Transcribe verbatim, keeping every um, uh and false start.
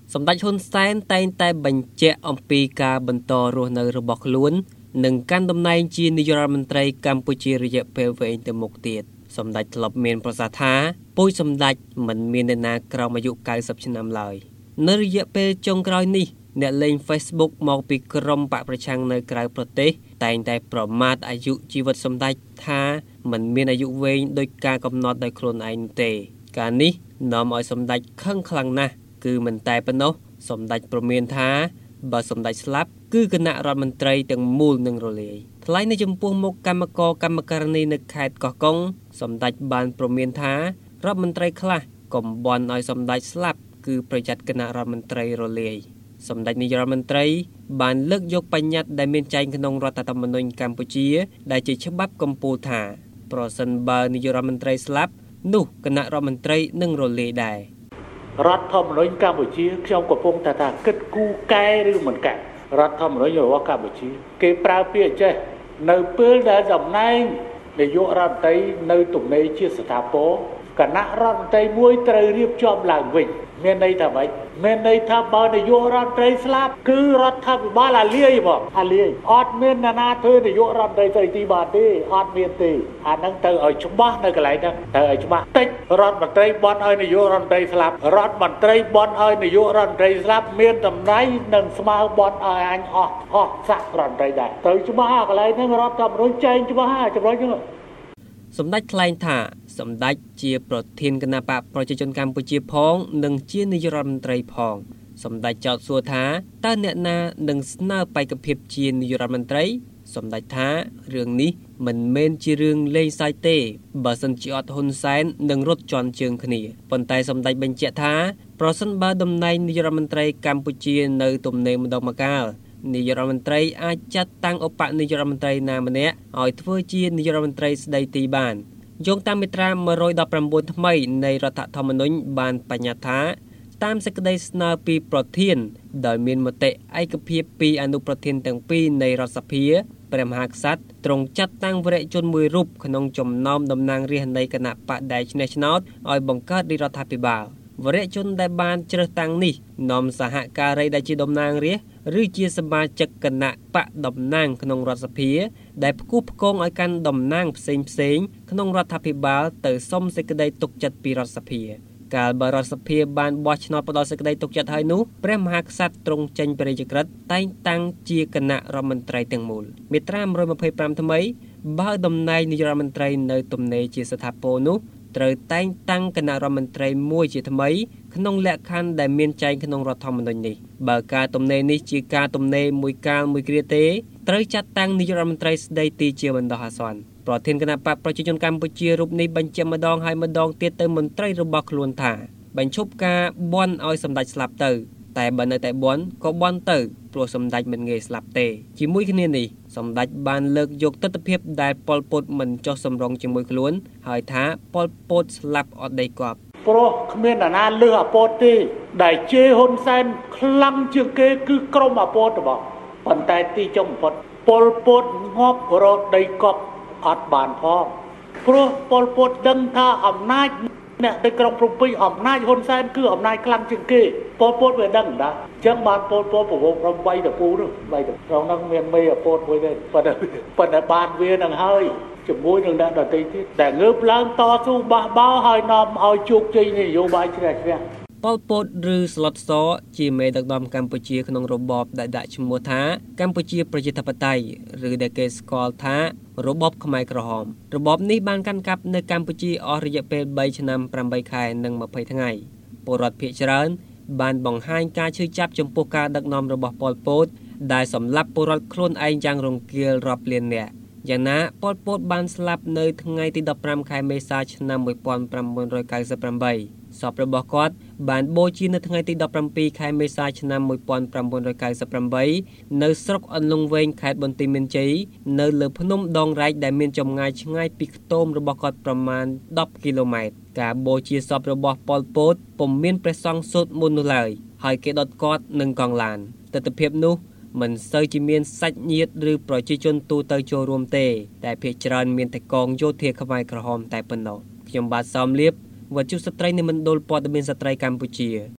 សម្ដេចហ៊ុនសែនតែងតែបញ្ជាក់អំពីការបន្តរស់នៅរបស់ខ្លួននិងកាន់តំណែងជានាយករដ្ឋមន្ត្រីកម្ពុជារយៈពេលវែងទៅមុខទៀតសម្ដេចធ្លាប់មានប្រសាសន៍ថាពូជសម្ដេចមិនមាននរណាក្រោមអាយុកៅសិបឆ្នាំឡើយនៅរយៈពេលចុងក្រោយនេះអ្នកលេង Facebook មកពីក្រុមបកប្រឆាំងនៅក្រៅប្រទេសតែងតែប្រមាថអាយុជីវិតសម្ដេចថាមិនមានអាយុវែងដោយការកំណត់ដោយខ្លួនឯងទេការនេះនាំឲ្យសម្ដេចខឹងខ្លាំងណាស់គឺមិនតែប៉ុណ្ណោះសម្ដេចប្រមានថាបើសម្ដេចស្លាប់គឺគណៈរដ្ឋមន្ត្រីទាំងមូលនឹងរលាយថ្លែងនៅចំពោះមុខគណៈកម្មការកម្មការនីនៅខេត្តកោះកុងសម្ដេចបានប្រមានថារដ្ឋមន្ត្រីខ្លះកំបន់ឲ្យសម្ដេចស្លាប់គឺប្រយ័ត្នគណៈរដ្ឋមន្ត្រីរលាយសម្ដេចនាយករដ្ឋមន្ត្រីបានលើកយកបញ្ញត្តិដែលមានចែងក្នុងរដ្ឋធម្មនុញ្ញកម្ពុជាដែលជាច្បាប់កំពូលថាប្រសិនបើនាយករដ្ឋមន្ត្រីស្លាប់នោះគណៈរដ្ឋមន្ត្រីនឹងរលាយដែររដ្ឋធម្មនុញ្ញកម្ពុជាខ្ញុំកំពុងតែថាគិតគូរកែឬមិនកែរដ្ឋធម្មនុញ្ញរបស់កម្ពុជាគេប្រើពាក្យចេះនៅពេលដែលតំណែងនាយករដ្ឋមន្ត្រីនៅទំនេរជាស្ថាពរគណៈរដ្ឋមន្ត្រីមួយត្រូវរៀបចំឡើងវិញមានន័យថាម៉េចមានន័យថាបើនាយករដ្ឋមន្ត្រីស្លាប់គឺរដ្ឋាភិបាលអាលាយបងអាលាយអត់មានអ្នកណាធ្វើនាយករដ្ឋមន្ត្រីស្អីទីបានទេអត់មានទេអាហ្នឹងទៅឲ្យច្បាស់នៅកន្លែងហ្នឹងទៅឲ្យច្បាស់តិចរដ្ឋមន្ត្រីបន់ឲ្យនាយករដ្ឋមន្ត្រីស្លាប់រដ្ឋមន្ត្រីបន់ឲ្យនាយករដ្ឋមន្ត្រីស្លាប់មានតម្លៃនឹងស្មើបន់ឲ្យអញអស់អស់ស័ក្តិរដ្ឋមន្ត្រីដែរទៅច្បាស់កន្លែងហ្នឹងរដ្ឋធម្មនុញ្ញចែងច្បាស់ចំណុចហ្នឹងសម្ដេចថ្លែងថាសម្ដេចជាប្រធានគណៈបកប្រជាជនកម្ពុជាផងនិងជានាយករដ្ឋមន្ត្រីផងសម្ដេចចោទសួរថាតើអ្នកណានឹងស្នើបេក្ខភាពជានាយករដ្ឋមន្ត្រីសម្ដេចថារឿងនេះមិនមែនជារឿងលេងសើចទេបើសិនជាអត់ហ៊ុនសែននឹងរត់ជន់ជើងគ្នាប៉ុន្តែសម្ដេចបញ្ជាក់ថាប្រសិនបើតំណែងនាយករដ្ឋមន្ត្រីកម្ពុជានៅទំនេរម្ដងម្កាលនាយករដ្ឋមន្ត្រីអាចចាត់តាំងឧបនាយករដ្ឋមន្ត្រីណាម្នាក់ឲ្យធ្វើជានាយករដ្ឋមន្ត្រីស្ដីទីបានយោងតាមមាត្រាមួយរយដប់ប្រាំបួនថ្មីនៃរដ្ឋធម្មនុញ្ញបានបញ្ញត្តិថាតាមសេចក្តីស្នើពីប្រធានដោយមានមតិឯកភាពពីអនុប្រធានទាំងពីរនៃរដ្ឋសភាព្រះមហាក្សត្រទ្រង់ចាត់តាំងវរៈជនមួយរូបក្នុងចំណោមតំណាងរាស្ត្រនៃគណៈបកដែលឈ្នះឆ្នោតឲ្យបង្កើតរាជរដ្ឋាភិបាលវរៈជនដែលបានជ្រើសតាំងនេះនាំសហការីដែលជាតំណាងរាស្ត្រឬជាសមាជិកគណៈបកតំណាងក្នុងរដ្ឋសភាដែលផ្គូផ្គងឲ្យកាន់តំណាងផ្សេងផ្សេងក្នុងរដ្ឋាភិបាលទៅសុំសេចក្តីទុកចិត្តពីរដ្ឋសភាកាលបើរដ្ឋសភាបានបោះឆ្នោតផ្ដល់សេចក្តីទុកចិត្តហើយនោះព្រះមហាក្សត្រទ្រង់ចេញព្រះរាជក្រឹត្យតែងតាំងជាគណៈរដ្ឋមន្ត្រីទាំងមូលមាត្រាមួយរយម្ភៃប្រាំថ្មីបើតំណែងនាយករដ្ឋមន្ត្រីនៅទំនេរជាស្ថាពរនោះត្រូវតែងតាំងគណៈរដ្ឋមន្ត្រីមួយជាថ្មីក្នុងលក្ខខណ្ឌដែលមានចែងក្នុងរដ្ឋធម្មនុញ្ញនេះបើការទំនេរនេះជាការទំនេរមួយកាលមួយគ្រាទេត្រូវចាត់តាំងនាយករដ្ឋមន្ត្រីស្ដីទីជាបណ្ដោះអាសន្នប្រធានគណៈបកប្រជាជនកម្ពុជារូបនេះបញ្ជាក់ម្ដងហើយម្ដងទៀតទៅមន្ត្រីរបស់ខ្លួនថាបញ្ឈប់ការបន់ឲ្យសម្ដេចស្លាប់ទៅតែបើនៅតែបន់ក៏បន់ទៅព្រោះសម្ដេចមិនងាយស្លាប់ទេជាមួយគ្នានេះសម្ដេចបានលើកយកទស្សនវិជ្ជាដែលប៉ុលពតមិនចោះសម្រងជាមួយខ្លួនហើយថាប៉ុលពតស្លាប់អត់ដីគប់ព្រោះគ្មានអាណាលើសអាពតទេដែលជេរហ៊ុនសែនខ្លាំងជាងគេគឺក្រុមអាពតរបស់ប៉ុន្តែទីចុងបំផុតប៉ុលពតងាប់រកដីគប់អត់បានផងព្រោះប៉ុលពតដឹងថាអំណាចអ្នកនៅក្រុងភ្នំពេញអំណាចហ៊ុនសែនគឺអំណាចខ្លាំងជាងគេប៉ុលពតវាដឹងដែរអញ្ចឹងបានប៉ុលពតប្រវោកក្រុមបីតពូនោះបីតត្រង់ហ្នឹងមានមេអាពតមួយទេប៉ុន្តែប៉ុន្តែបានវានឹងហើយជាមួយនឹងអ្នកដទៃទៀតដែលងើបឡើងតស៊ូបះបោហើយនាំឲ្យជោគជ័យនយោបាយជ្រះជ្រះប៉ុលពតឬស្លុតសជាមេដឹកនាំកម្ពុជាក្នុងរបបដែលដាក់ឈ្មោះថាកម្ពុជាប្រជាធិបតេយ្យឬដែលគេស្គាល់ថារបបខ្មែរក្រហមរបបនេះបានកាន់កាប់នៅកម្ពុជាអស់រយៈពេលបីឆ្នាំប្រាំបីខែនិងម្ភៃថ្ងៃពលរដ្ឋភាគច្រើនបានបង្ហាញការឈឺចាប់ចំពោះការដឹកនាំរបស់ប៉ុលពតដែលសម្លាប់ពលរដ្ឋខ្លួនឯងយ៉ាងរង្គាលរាប់លាននាក់យ៉ាងណាប៉ុលពតបានស្លាប់នៅថ្ងៃទីដប់ប្រាំខែមេសាឆ្នាំមួយពាន់ប្រាំបួនរយកៅសិបប្រាំបីសពរបស់គាត់បានបូជានៅថ្ងៃទីដប់ប្រាំពីរខែមេសាឆ្នាំមួយពាន់ប្រាំបួនរយកៅសិបប្រាំបីនៅស្រុកអន្លង់វែងខេត្តបន្ទាយមានជ័យនៅលើភ្នំដងរែកដែលមានចម្ងាយឆ្ងាយពីខ្ទមរបស់គាត់ប្រមាណដប់គីឡូម៉ែត្រការបូជាសពរបស់ប៉ុលពតពុំមានព្រះសង្ឃសូត្រមន្តនោះឡើយហើយគេដុតគាត់នឹងកង់ឡានទស្សនវិជ្ជានោះមិនសូវជាមានសាច់ញាតិឬប្រជាជនទូទៅចូលរួមទេតែភាគច្រើនមានតែកងយោធាខ្មែរក្រហមតែប៉ុណ្ណោះខ្ញុំបាទសោមលៀបវត្ថុស្ត្រីនៃមណ្ឌលព័ត៌មានស្ត្រីកម្ពុជា